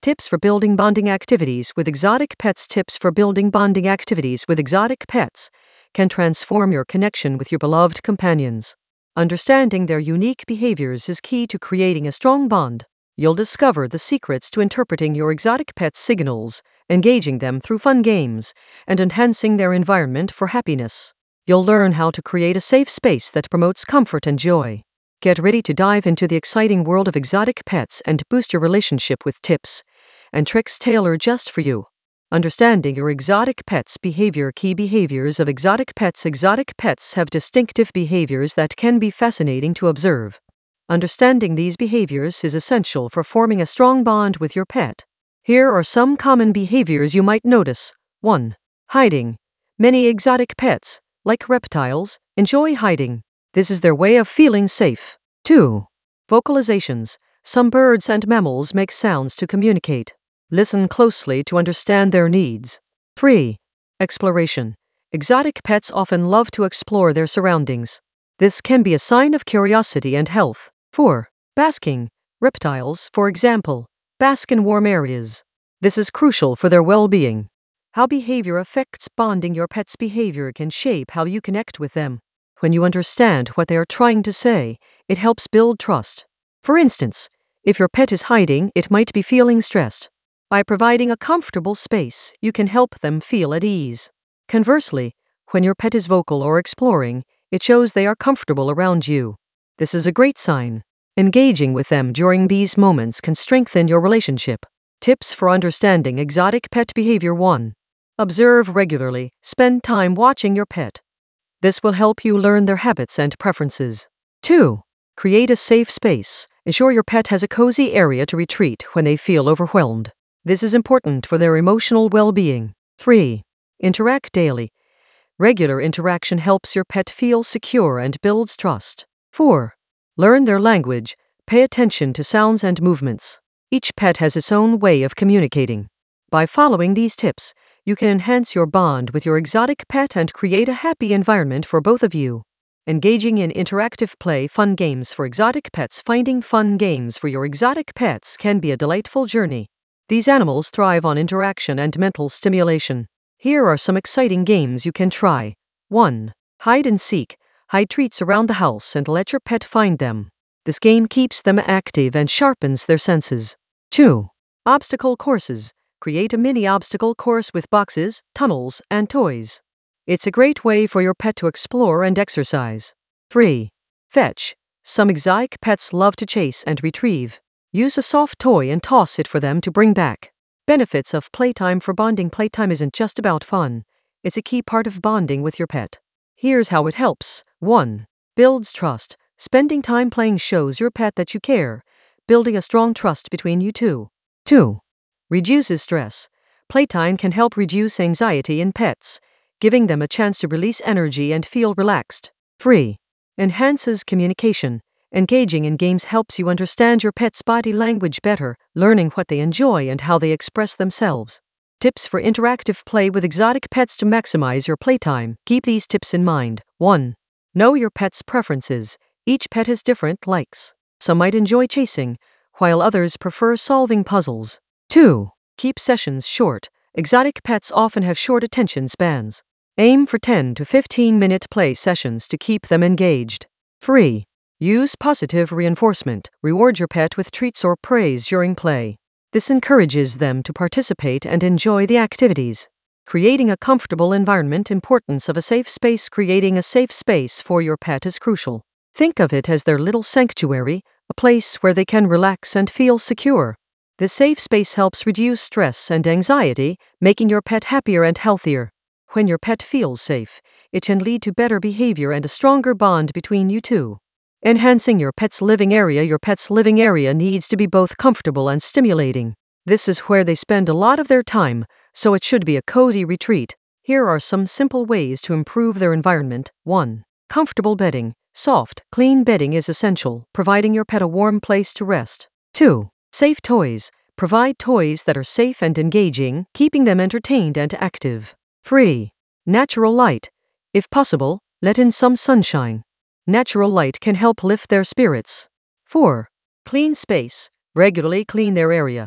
Tips for building bonding activities with exotic pets. Tips for building bonding activities with exotic pets can transform your connection with your beloved companions. Understanding their unique behaviors is key to creating a strong bond. You'll discover the secrets to interpreting your exotic pet's signals, engaging them through fun games, and enhancing their environment for happiness. You'll learn how to create a safe space that promotes comfort and joy. Get ready to dive into the exciting world of exotic pets and boost your relationship with tips and tricks tailored just for you. Understanding your exotic pet's behavior. Key behaviors of exotic pets. Exotic pets have distinctive behaviors that can be fascinating to observe. Understanding these behaviors is essential for forming a strong bond with your pet. Here are some common behaviors you might notice. 1. Hiding. Many exotic pets, like reptiles, enjoy hiding. This is their way of feeling safe. 2. Vocalizations. Some birds and mammals make sounds to communicate. Listen closely to understand their needs. 3. Exploration. Exotic pets often love to explore their surroundings. This can be a sign of curiosity and health. 4. Basking. Reptiles, for example, bask in warm areas. This is crucial for their well-being. How behavior affects bonding. Your pet's behavior can shape how you connect with them. When you understand what they are trying to say, it helps build trust. For instance, if your pet is hiding, it might be feeling stressed. By providing a comfortable space, you can help them feel at ease. Conversely, when your pet is vocal or exploring, it shows they are comfortable around you. This is a great sign. Engaging with them during these moments can strengthen your relationship. Tips for understanding exotic pet behavior. 1. Observe regularly. Spend time watching your pet. This will help you learn their habits and preferences. 2. Create a safe space. Ensure your pet has a cozy area to retreat when they feel overwhelmed. This is important for their emotional well-being. 3. Interact daily. Regular interaction helps your pet feel secure and builds trust. 4. Learn their language. Pay attention to sounds and movements. Each pet has its own way of communicating. By following these tips, you can enhance your bond with your exotic pet and create a happy environment for both of you. Engaging in interactive play. Fun games for exotic pets. Finding fun games for your exotic pets can be a delightful journey. These animals thrive on interaction and mental stimulation. Here are some exciting games you can try. 1. Hide and seek. Hide treats around the house and let your pet find them. This game keeps them active and sharpens their senses. 2. Obstacle courses. Create a mini obstacle course with boxes, tunnels, and toys. It's a great way for your pet to explore and exercise. 3. Fetch. Some exotic pets love to chase and retrieve. Use a soft toy and toss it for them to bring back. Benefits of playtime for bonding. Playtime isn't just about fun. It's a key part of bonding with your pet. Here's how it helps. 1. Builds trust. Spending time playing shows your pet that you care, building a strong trust between you two. 2. Reduces stress. Playtime can help reduce anxiety in pets, giving them a chance to release energy and feel relaxed. 3. Enhances communication. Engaging in games helps you understand your pet's body language better, learning what they enjoy and how they express themselves. Tips for interactive play with exotic pets. To maximize your playtime, keep these tips in mind. 1. Know your pet's preferences. Each pet has different likes. Some might enjoy chasing, while others prefer solving puzzles. 2. Keep sessions short. Exotic pets often have short attention spans. Aim for 10 to 15-minute play sessions to keep them engaged. 3. Use positive reinforcement. Reward your pet with treats or praise during play. This encourages them to participate and enjoy the activities. Creating a comfortable environment. Importance of a safe space. Creating a safe space for your pet is crucial. Think of it as their little sanctuary, a place where they can relax and feel secure. This safe space helps reduce stress and anxiety, making your pet happier and healthier. When your pet feels safe, it can lead to better behavior and a stronger bond between you two. Enhancing your pet's living area. Your pet's living area needs to be both comfortable and stimulating. This is where they spend a lot of their time, so it should be a cozy retreat. Here are some simple ways to improve their environment. 1. Comfortable bedding. Soft, clean bedding is essential, providing your pet a warm place to rest. 2. Safe toys. Provide toys that are safe and engaging, keeping them entertained and active. 3. Natural light. If possible, let in some sunshine. Natural light can help lift their spirits. 4. Clean space. Regularly clean their area.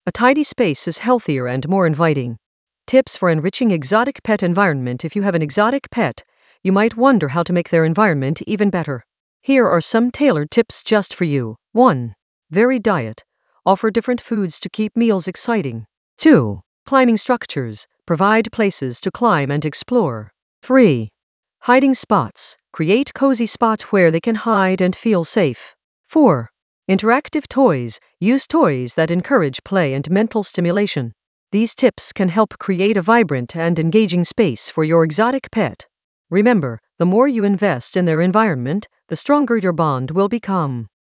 A tidy space is healthier and more inviting. Tips for enriching exotic pet environment. If you have an exotic pet, you might wonder how to make their environment even better. Here are some tailored tips just for you. 1. Varied diet. Offer different foods to keep meals exciting. 2. Climbing structures. Provide places to climb and explore. 3. Hiding spots. Create cozy spots where they can hide and feel safe. 4. Interactive toys. Use toys that encourage play and mental stimulation. These tips can help create a vibrant and engaging space for your exotic pet. Remember, the more you invest in their environment, the stronger your bond will become.